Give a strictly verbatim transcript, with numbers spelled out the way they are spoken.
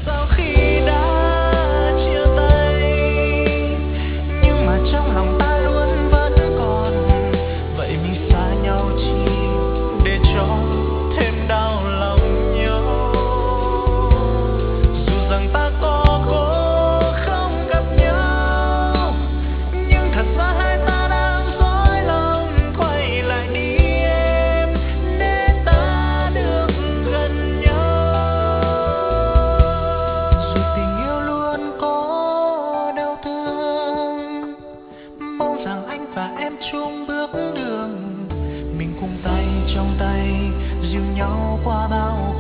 Sau khi đã chia tay, nhưng mà trong lòng ta luôn vẫn còn. Vậy mình xa nhau chi để cho thêm đau lòng nhau. Dù rằng ta có cố không gặp nhau, nhưng thật ra hai ta đang dối lòng. Quay lại đi em, để ta được gần nhau. Dù tình yêu luôn có đau thương, mong rằng anh và em chung bước đường. Mình cùng tay trong tay dìu nhau qua bao